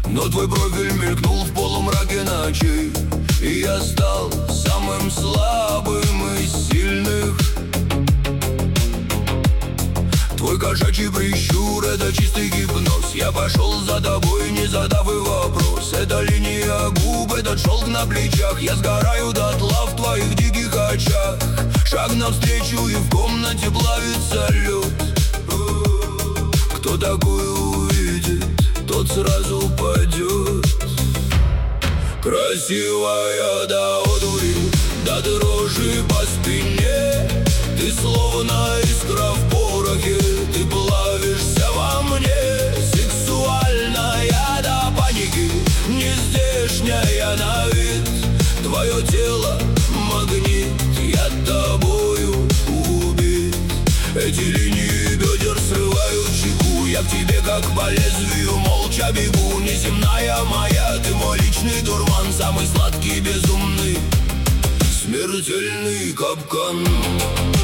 но твой профиль мелькнул в полумраке ночей, и я стал самым слабым из сильных. Твой кошачий прищур — это чистый гипноз. Я пошел за тобой, не задав и вопрос. Это линия губ, этот шелк на плечах. Я сгораю дотла в твоих диких очах. Шаг навстречу, и в комнате плавится лед. Кто такую увидит, тот сразу упадет. Красивая до одури, до дрожи по спине. Ты словно искра в порохе, ты плавишься во мне. Сексуальная до паники, не здешняя на вид. Твое тело магнит, я тобою убит. Эти линии бедер срывают чеку. Я к тебе как по лезвию молча бегу. Неземная моя, ты мой личный дурман. Самый сладкий, безумный, смертельный капкан.